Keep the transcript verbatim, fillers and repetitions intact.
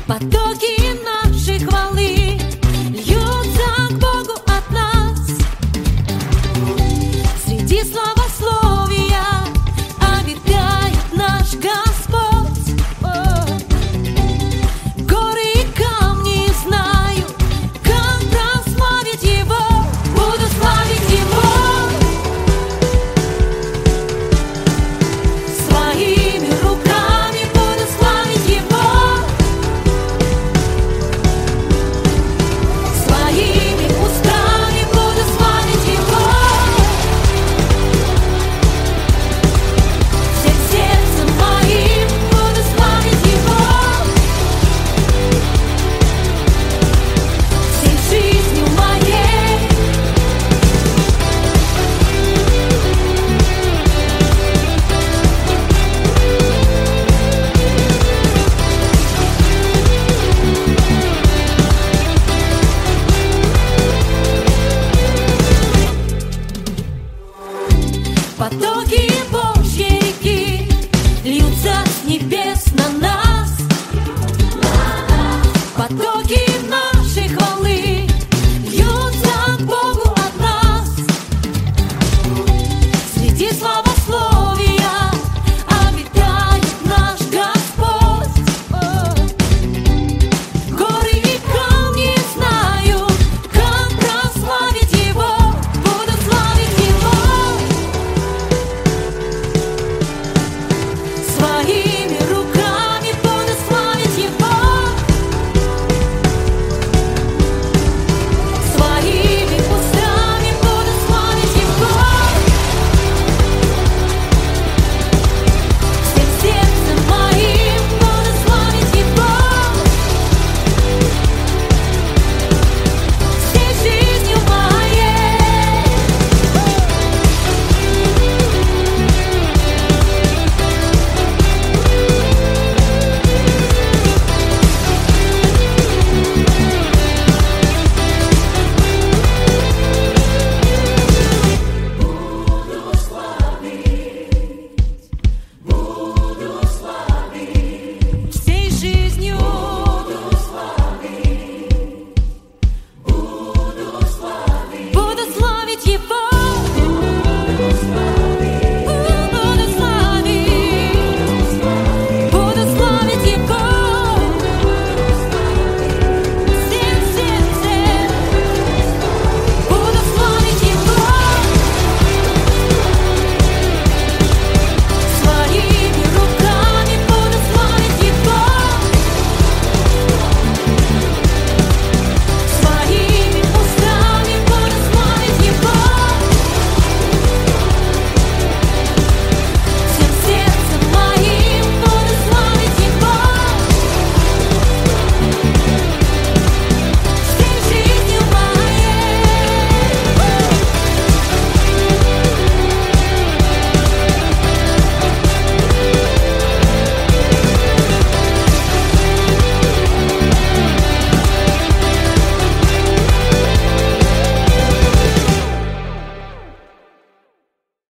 Потоки нашей хвалы льются к Богу от нас. Среди славословия обитает наш Господь. О, горы и камни знаю, как прославить Его. Буду славить Его своими руками, буду славить Его своими устами, буду славить Его всем сердцем моим, буду славить Его всей жизнью моей. Потоки Божьей реки льются с небес на нас. Потоки